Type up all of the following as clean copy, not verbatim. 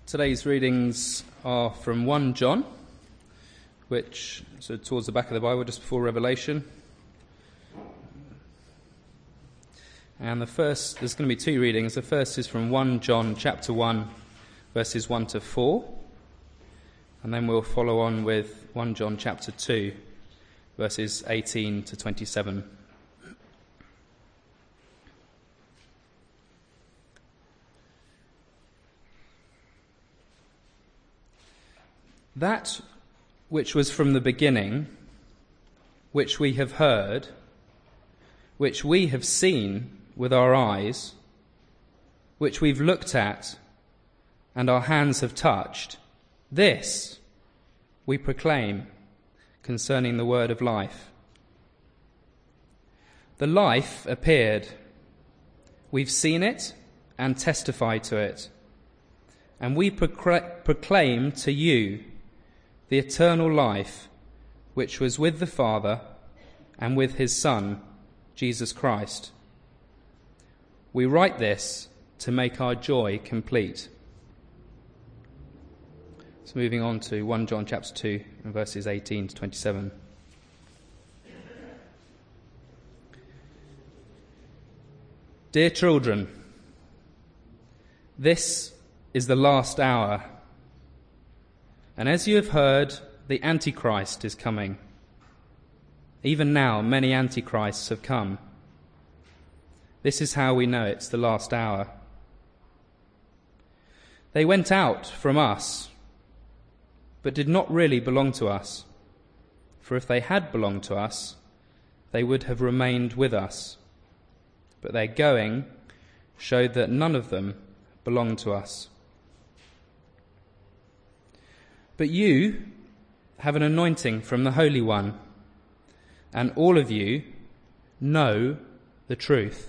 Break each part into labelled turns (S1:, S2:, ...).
S1: Today's readings are from 1 John, which is towards the back of the Bible, just before Revelation. And there's going to be two readings. The first is from 1 John chapter 1, verses 1 to 4. And then we'll follow on with 1 John chapter 2, verses 18 to 27. That which was from the beginning, which we have heard, which we have seen with our eyes, which we've looked at and our hands have touched, this we proclaim concerning the word of life. The life appeared. We've seen it and testified to it. And we proclaim to you the eternal life which was with the Father and with his Son, Jesus Christ. We write this to make our joy complete. So moving on to 1 John chapter 2 and verses 18 to 27. Dear children, this is the last hour. And as you have heard, the Antichrist is coming. Even now, many Antichrists have come. This is how we know it's the last hour. They went out from us, but did not really belong to us. For if they had belonged to us, they would have remained with us. But their going showed that none of them belonged to us. But you have an anointing from the Holy One, and all of you know the truth.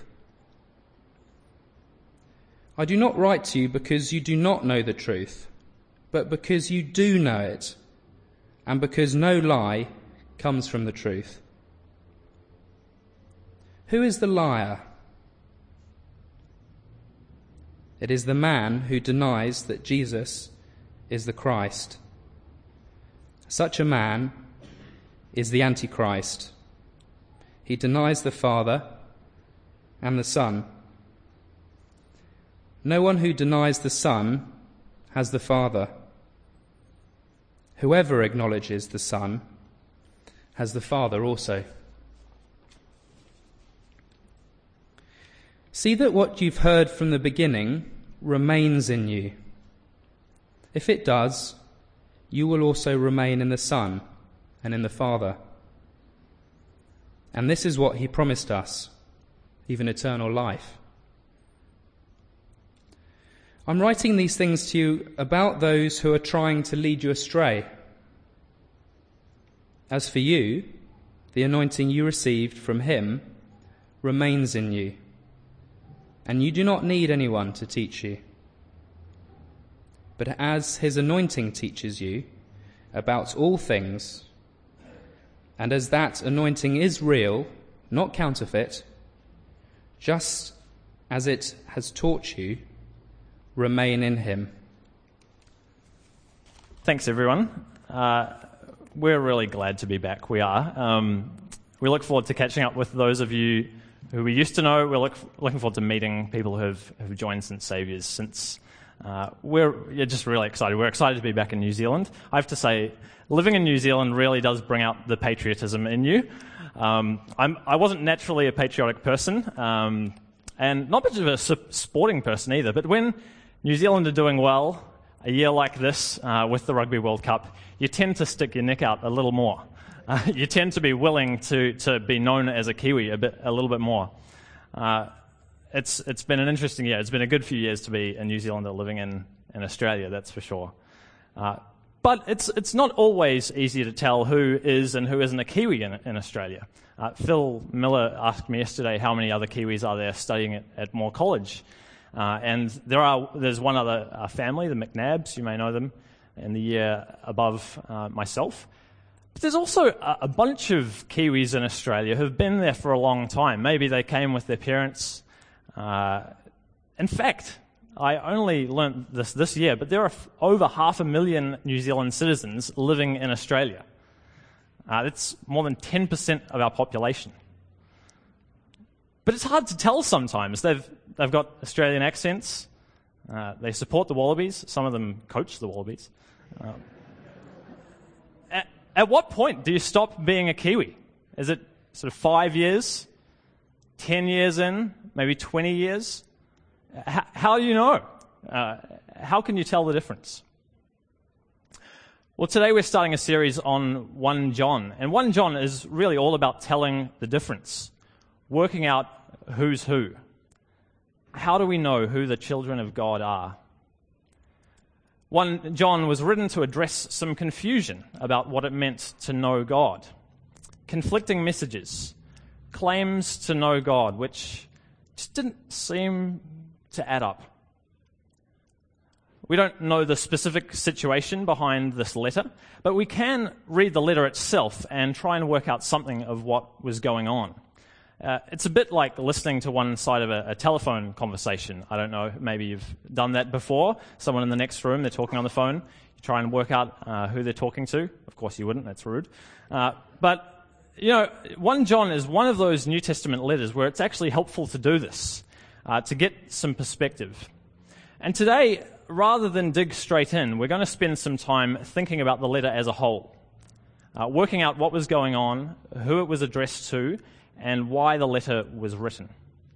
S1: I do not write to you because you do not know the truth, but because you do know it, and because no lie comes from the truth. Who is the liar? It is the man who denies that Jesus is the Christ. Such a man is the Antichrist. He denies the Father and the Son. No one who denies the Son has the Father. Whoever acknowledges the Son has the Father also. See that what you've heard from the beginning remains in you. If it does, you will also remain in the Son and in the Father. And this is what he promised us, even eternal life. I'm writing these things to you about those who are trying to lead you astray. As for you, the anointing you received from him remains in you, and you do not need anyone to teach you. But as his anointing teaches you about all things, and as that anointing is real, not counterfeit, just as it has taught you, remain in him.
S2: Thanks, everyone. We're really glad to be back. We are. We look forward to catching up with those of you who we used to know. We're looking forward to meeting people who have joined St. Saviour's since. We're just really excited. We're excited to be back in New Zealand. I have to say, living in New Zealand really does bring out the patriotism in you. I wasn't naturally a patriotic person, and not much of a sporting person either, but when New Zealand are doing well, a year like this with the Rugby World Cup, you tend to stick your neck out a little more. You tend to be willing to be known as a Kiwi a little bit more. It's been an interesting year. It's been a good few years to be a New Zealander living in Australia, that's for sure. But it's not always easy to tell who is and who isn't a Kiwi in Australia. Phil Miller asked me yesterday how many other Kiwis are there studying at Moore College. And there's one other family, the McNabs, you may know them, in the year above myself. But there's also a bunch of Kiwis in Australia who've been there for a long time. Maybe they came with their parents. In fact, I only learnt this year, but there are over 500,000 New Zealand citizens living in Australia. That's more than 10% of our population. But it's hard to tell sometimes. They've got Australian accents. They support the Wallabies. Some of them coach the Wallabies. At what point do you stop being a Kiwi? Is it sort of 5 years, 10 years in, maybe 20 years? How do you know? How can you tell the difference? Well, today we're starting a series on 1 John. And 1 John is really all about telling the difference, working out who's who. How do we know who the children of God are? 1 John was written to address some confusion about what it meant to know God. Conflicting messages, claims to know God, which just didn't seem to add up. We don't know the specific situation behind this letter, but we can read the letter itself and try and work out something of what was going on. It's a bit like listening to one side of a telephone conversation. I don't know, maybe you've done that before. Someone in the next room, they're talking on the phone. You try and work out who they're talking to. Of course you wouldn't, that's rude. But, 1 John is one of those New Testament letters where it's actually helpful to do this, to get some perspective. And today, rather than dig straight in, we're going to spend some time thinking about the letter as a whole, working out what was going on, who it was addressed to, and why the letter was written.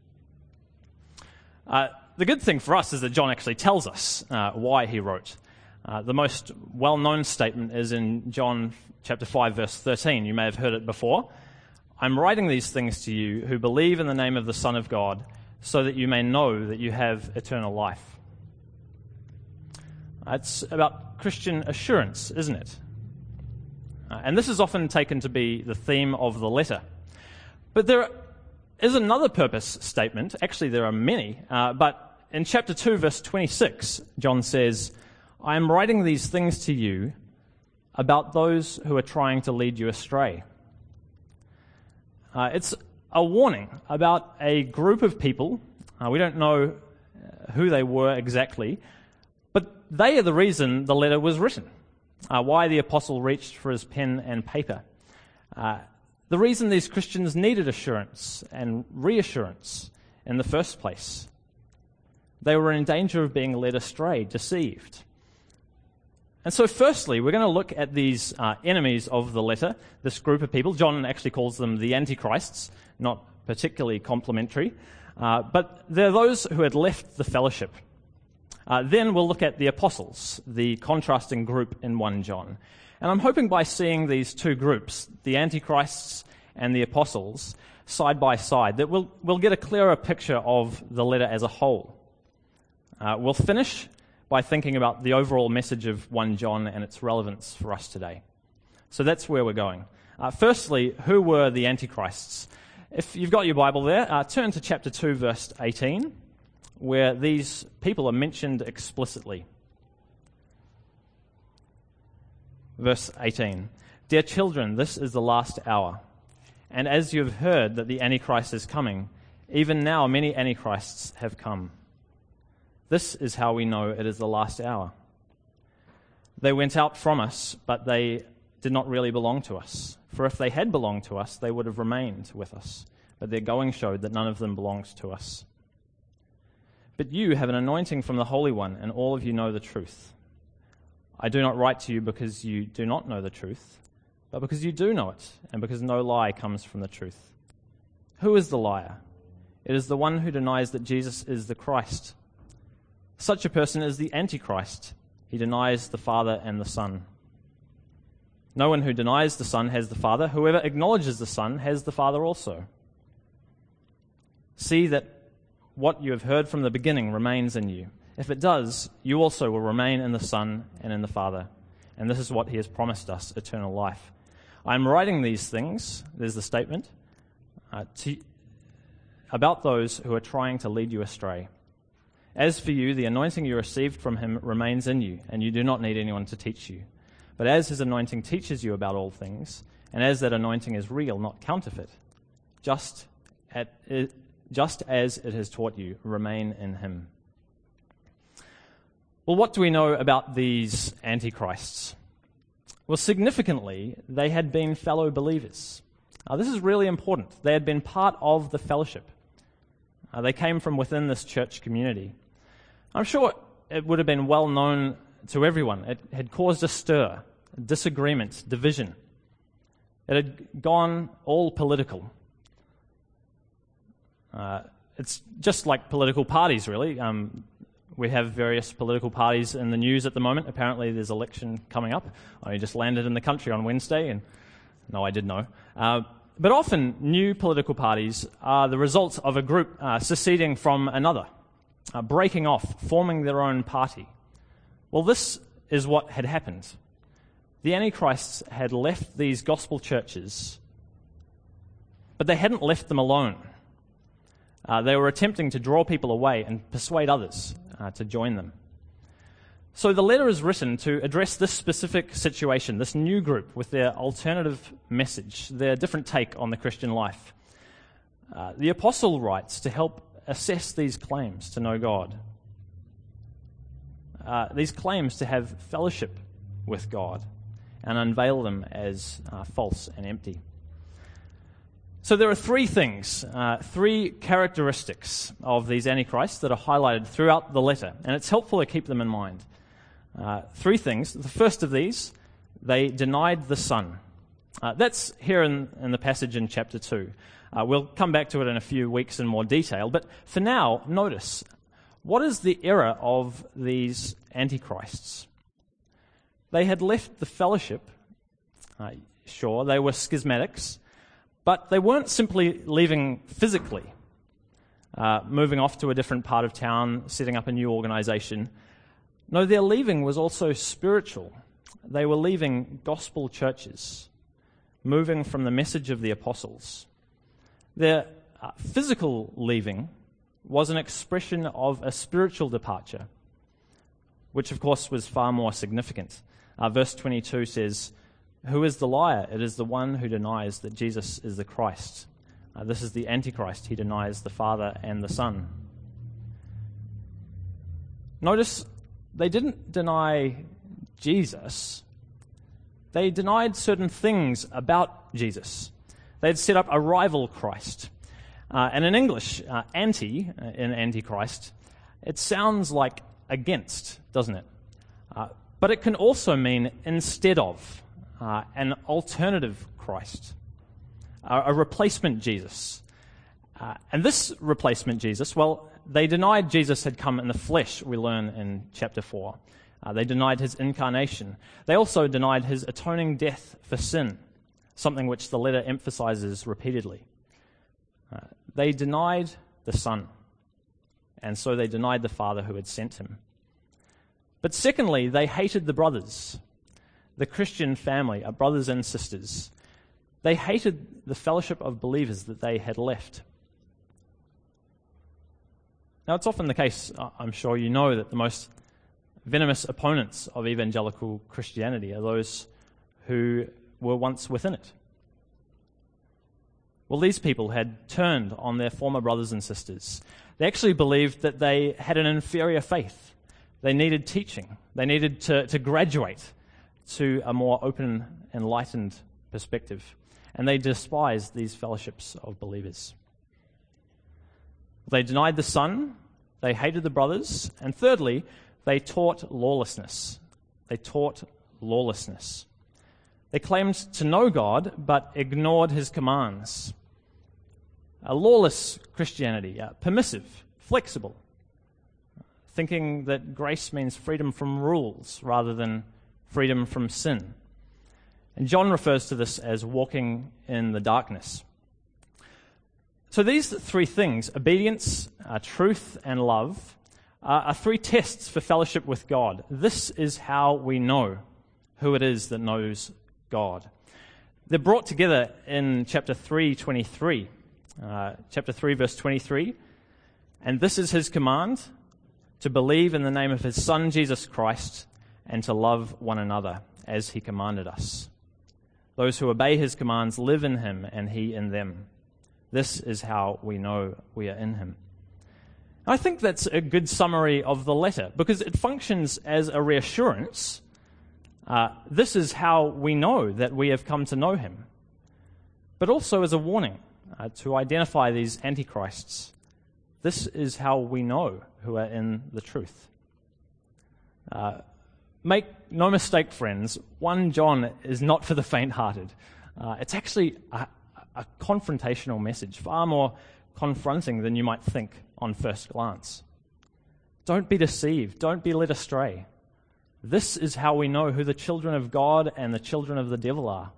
S2: The good thing for us is that John actually tells us why he wrote. The most well-known statement is in John chapter 5, verse 13. You may have heard it before. I'm writing these things to you who believe in the name of the Son of God, so that you may know that you have eternal life. It's about Christian assurance, isn't it? And this is often taken to be the theme of the letter. But there is another purpose statement. Actually, there are many. But in chapter 2, verse 26, John says, I am writing these things to you about those who are trying to lead you astray. It's a warning about a group of people. We don't know who they were exactly, but they are the reason the letter was written, why the apostle reached for his pen and paper. The reason these Christians needed assurance and reassurance in the first place. They were in danger of being led astray, deceived. And so firstly, we're going to look at these enemies of the letter, this group of people. John actually calls them the Antichrists, not particularly complimentary, but they're those who had left the fellowship. Then we'll look at the apostles, the contrasting group in 1 John. And I'm hoping by seeing these two groups, the Antichrists and the apostles, side by side, that we'll get a clearer picture of the letter as a whole. We'll finish by thinking about the overall message of 1 John and its relevance for us today. So that's where we're going. Firstly, who were the Antichrists? If you've got your Bible there, turn to chapter 2, verse 18, where these people are mentioned explicitly. Verse 18, Dear children, this is the last hour. And as you have heard that the Antichrist is coming, even now many Antichrists have come. This is how we know it is the last hour. They went out from us, but they did not really belong to us. For if they had belonged to us, they would have remained with us. But their going showed that none of them belonged to us. But you have an anointing from the Holy One, and all of you know the truth. I do not write to you because you do not know the truth, but because you do know it, and because no lie comes from the truth. Who is the liar? It is the one who denies that Jesus is the Christ. Such a person is the Antichrist. He denies the Father and the Son. No one who denies the Son has the Father. Whoever acknowledges the Son has the Father also. See that what you have heard from the beginning remains in you. If it does, you also will remain in the Son and in the Father. And this is what he has promised us, eternal life. I am writing these things, there's the statement, about those who are trying to lead you astray. As for you, the anointing you received from him remains in you, and you do not need anyone to teach you. But as his anointing teaches you about all things, and as that anointing is real, not counterfeit, just as it has taught you, remain in him. Well, what do we know about these antichrists? Well, significantly, they had been fellow believers. This is really important. They had been part of the fellowship. They came from within this church community. I'm sure it would have been well known to everyone. It had caused a stir, disagreement, division. It had gone all political. It's just like political parties, really. We have various political parties in the news at the moment. Apparently there's an election coming up. I just landed in the country on Wednesday, and no, I did know. But often new political parties are the results of a group seceding from another, breaking off, forming their own party. Well, this is what had happened. The Antichrists had left these gospel churches, but they hadn't left them alone. They were attempting to draw people away and persuade others to join them. So the letter is written to address this specific situation, this new group with their alternative message, their different take on the Christian life. The apostle writes to help assess these claims to know God, these claims to have fellowship with God, and unveil them as false and empty. So there are three things, three characteristics of these antichrists that are highlighted throughout the letter, and it's helpful to keep them in mind. Three things. The first of these, they denied the Son. That's here in the passage in chapter 2. We'll come back to it in a few weeks in more detail, but for now, notice, what is the error of these antichrists? They had left the fellowship. Sure, they were schismatics, but they weren't simply leaving physically, moving off to a different part of town, setting up a new organization. No, their leaving was also spiritual. They were leaving gospel churches, moving from the message of the apostles. Their physical leaving was an expression of a spiritual departure, which of course was far more significant. Verse 22 says, "Who is the liar? It is the one who denies that Jesus is the Christ." This is the Antichrist. He denies the Father and the Son. Notice, they didn't deny Jesus. They denied certain things about Jesus. They'd set up a rival Christ. And in English, anti, in Antichrist, it sounds like against, doesn't it? But it can also mean instead of, an alternative Christ, a replacement Jesus. And this replacement Jesus, well, they denied Jesus had come in the flesh, we learn in chapter 4. They denied his incarnation. They also denied his atoning death for sin, something which the letter emphasizes repeatedly. They denied the Son, and so they denied the Father who had sent him. But secondly, they hated the brothers, the Christian family, our brothers and sisters. They hated the fellowship of believers that they had left. Now, it's often the case, I'm sure you know, that the most venomous opponents of evangelical Christianity are those who were once within it. Well, these people had turned on their former brothers and sisters. They actually believed that they had an inferior faith. They needed teaching. They needed to graduate to a more open, enlightened perspective. And they despised these fellowships of believers. They denied the Son, they hated the brothers, and thirdly, they taught lawlessness. They taught lawlessness. They claimed to know God, but ignored his commands. A lawless Christianity, permissive, flexible, thinking that grace means freedom from rules rather than freedom from sin. And John refers to this as walking in the darkness. So these three things, obedience, truth, and love, are three tests for fellowship with God. This is how we know who it is that knows God. They're brought together in chapter 3:23. Chapter 3, verse 23. "And this is his command, to believe in the name of his Son, Jesus Christ, and to love one another, as he commanded us. Those who obey his commands live in him, and he in them. This is how we know we are in him." I think that's a good summary of the letter because it functions as a reassurance. This is how we know that we have come to know him, but also as a warning to identify these antichrists. This is how we know who are in the truth. Make no mistake, friends, 1 John is not for the faint-hearted. It's actually a confrontational message, far more confronting than you might think on first glance. Don't be deceived. Don't be led astray. This is how we know who the children of God and the children of the devil are.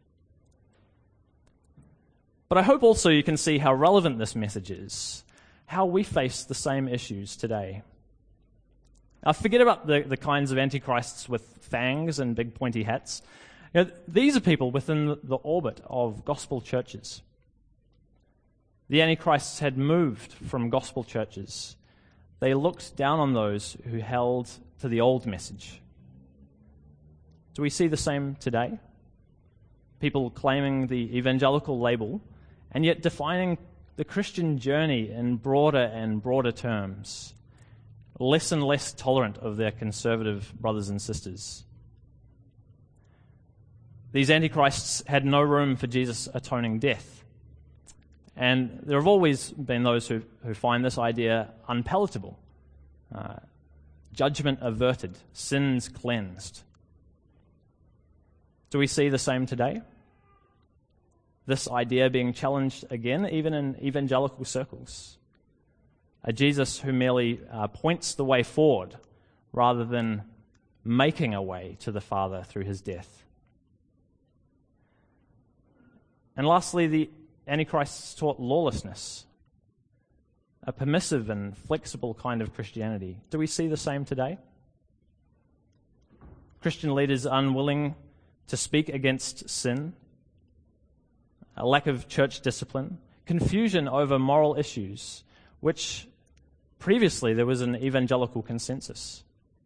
S2: But I hope also you can see how relevant this message is, how we face the same issues today. Now, forget about the kinds of antichrists with fangs and big pointy hats. These are people within the orbit of gospel churches. The antichrists had moved from gospel churches. They looked down on those who held to the old message. Do we see the same today? People claiming the evangelical label and yet defining the Christian journey in broader and broader terms, less and less tolerant of their conservative brothers and sisters. These antichrists had no room for Jesus' atoning death. And there have always been those who find this idea unpalatable. Judgment averted, sins cleansed. Do we see the same today? This idea being challenged again, even in evangelical circles. A Jesus who merely points the way forward rather than making a way to the Father through his death. And lastly, the Antichrists taught lawlessness, a permissive and flexible kind of Christianity. Do we see the same today? Christian leaders unwilling to speak against sin, a lack of church discipline, confusion over moral issues, which previously there was an evangelical consensus.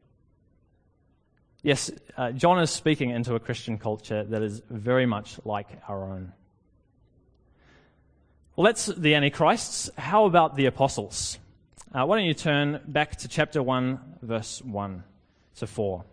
S2: Yes, John is speaking into a Christian culture that is very much like our own. Well, that's the Antichrists. How about the apostles? Why don't you turn back to chapter 1, verse 1 to 4.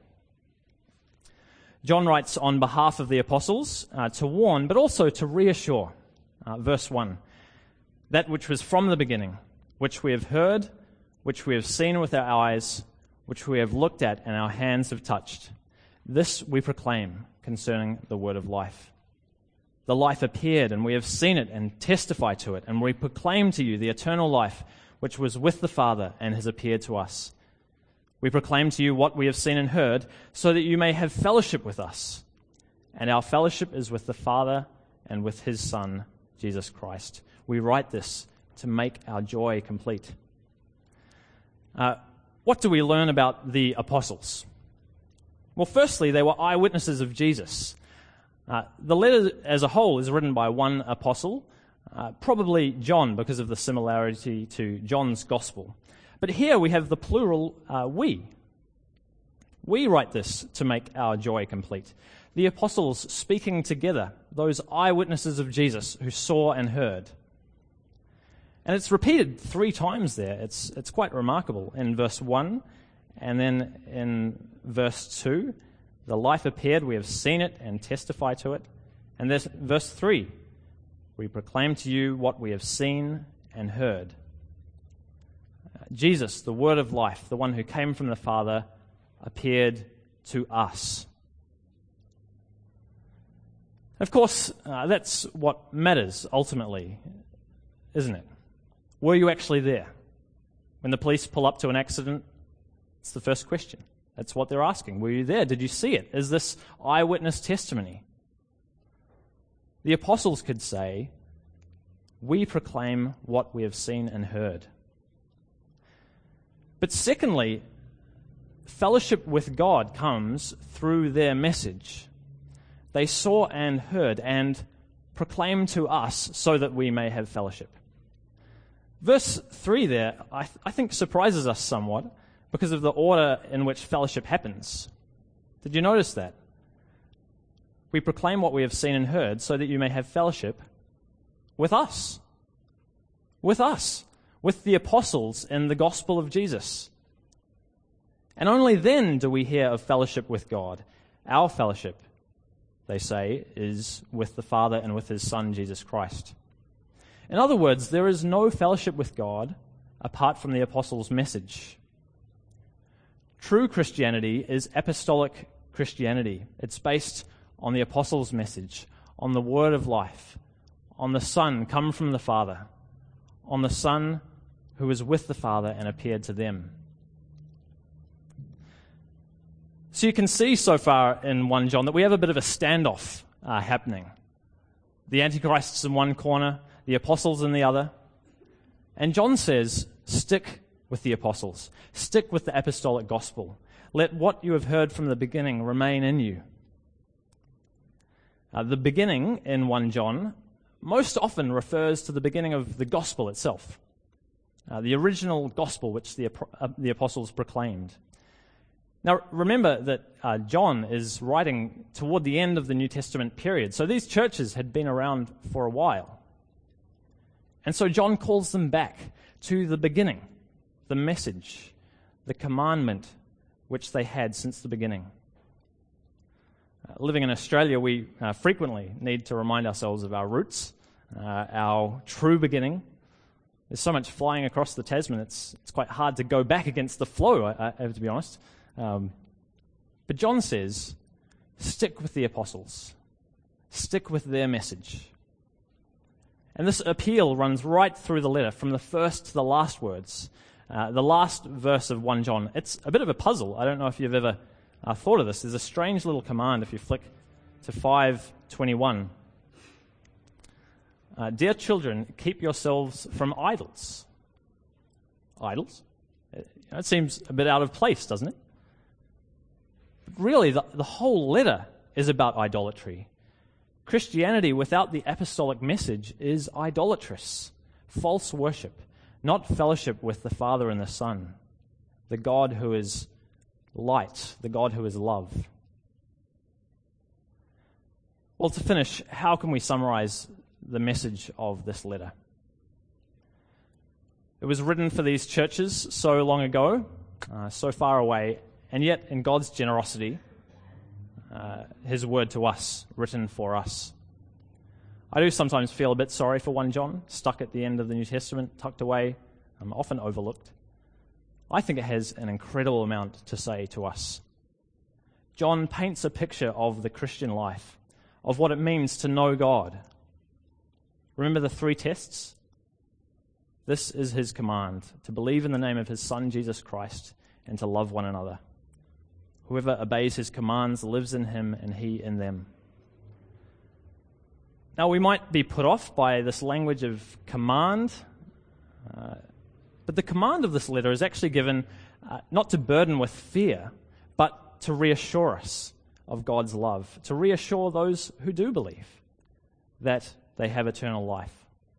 S2: John writes on behalf of the apostles to warn, but also to reassure. Verse 1, that which was from the beginning, which we have heard, which we have seen with our eyes, which we have looked at and our hands have touched. This we proclaim concerning the word of life. The life appeared, and we have seen it and testify to it, and we proclaim to you the eternal life which was with the Father and has appeared to us. We proclaim to you what we have seen and heard, so that you may have fellowship with us. And our fellowship is with the Father and with his Son, Jesus Christ. We write this to make our joy complete. What do we learn about the apostles? Well, firstly, they were eyewitnesses of Jesus. The letter as a whole is written by one apostle, probably John because of the similarity to John's gospel. But here we have the plural we. We write this to make our joy complete. The apostles speaking together, those eyewitnesses of Jesus who saw and heard. And it's repeated 3 times there. It's quite remarkable. In verse 1 and then in verse 2. The life appeared, we have seen it and testify to it. And there's verse 3, we proclaim to you what we have seen and heard. Jesus, the word of life, the one who came from the Father, appeared to us. Of course, that's what matters ultimately, isn't it? Were you actually there? When the police pull up to an accident, it's the first question. That's what they're asking. Were you there? Did you see it? Is this eyewitness testimony? The apostles could say, we proclaim what we have seen and heard. But secondly, fellowship with God comes through their message. They saw and heard and proclaimed to us so that we may have fellowship. Verse 3 there, I think surprises us somewhat, because of the order in which fellowship happens. Did you notice that? We proclaim what we have seen and heard so that you may have fellowship with us. With us. with the apostles in the gospel of Jesus. And only then do we hear of fellowship with God. Our fellowship, they say, is with the Father and with his Son, Jesus Christ. In other words, there is no fellowship with God apart from the apostles' message. True Christianity is apostolic Christianity. It's based on the apostles' message, on the word of life, on the Son come from the Father, on the Son who was with the Father and appeared to them. So you can see so far in 1 John that we have a bit of a standoff happening. The Antichrists in one corner, the apostles in the other. And John says, stick with the apostles. Stick with the apostolic gospel. Let what you have heard from the beginning remain in you. The beginning in 1 John most often refers to the beginning of the gospel itself, the original gospel which the apostles proclaimed. Now, remember that John is writing toward the end of the New Testament period, so these churches had been around for a while. And so John calls them back to the beginning, the message, the commandment which they had since the beginning. Living in Australia, we frequently need to remind ourselves of our roots, our true beginning. There's so much flying across the Tasman, it's quite hard to go back against the flow, I have to be honest. But John says, stick with the apostles. Stick with their message. And this appeal runs right through the letter, from the first to the last words. The last verse of 1 John. It's a bit of a puzzle. I don't know if you've ever thought of this. There's a strange little command if you flick to 5:21. Dear children, keep yourselves from idols. Idols? It seems a bit out of place, doesn't it? But really, the whole letter is about idolatry. Christianity without the apostolic message is idolatrous, false worship, not fellowship with the Father and the Son, the God who is light, the God who is love. Well, to finish, how can we summarize the message of this letter? It was written for these churches so long ago, so far away, and yet in God's generosity, his word to us, written for us. I do sometimes feel a bit sorry for 1 John, stuck at the end of the New Testament, tucked away, often overlooked. I think it has an incredible amount to say to us. John paints a picture of the Christian life, of what it means to know God. Remember the 3 tests? This is his command, to believe in the name of his Son, Jesus Christ, and to love one another. Whoever obeys his commands lives in him and he in them. Now, we might be put off by this language of command, but the command of this letter is actually given not to burden with fear, but to reassure us of God's love, to reassure those who do believe that they have eternal life.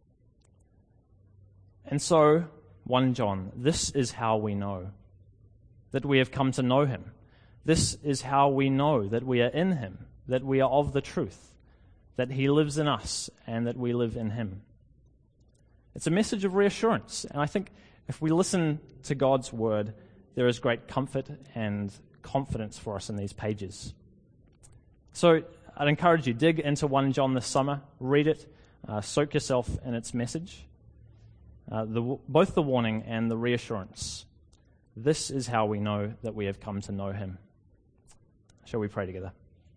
S2: And so, 1 John, this is how we know that we have come to know him. This is how we know that we are in him, that we are of the truth, that he lives in us, and that we live in him. It's a message of reassurance, and I think if we listen to God's word, there is great comfort and confidence for us in these pages. So I'd encourage you, dig into 1 John this summer, read it, soak yourself in its message, both the warning and the reassurance. This is how we know that we have come to know him. Shall we pray together?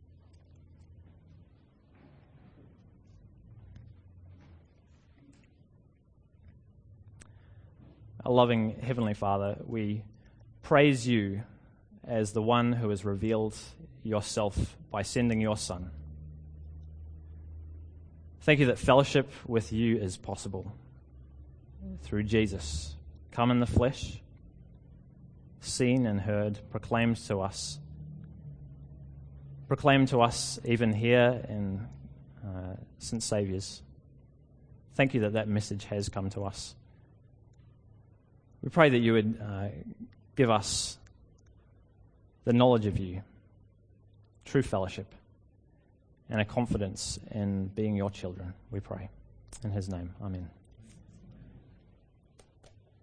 S2: Our loving Heavenly Father, we praise you as the one who has revealed yourself by sending your Son. Thank you that fellowship with you is possible through Jesus, come in the flesh, seen and heard, proclaimed to us even here in St. Saviour's. Thank you that that message has come to us. We pray that you would give us the knowledge of you, true fellowship, and a confidence in being your children, we pray. In his name, amen.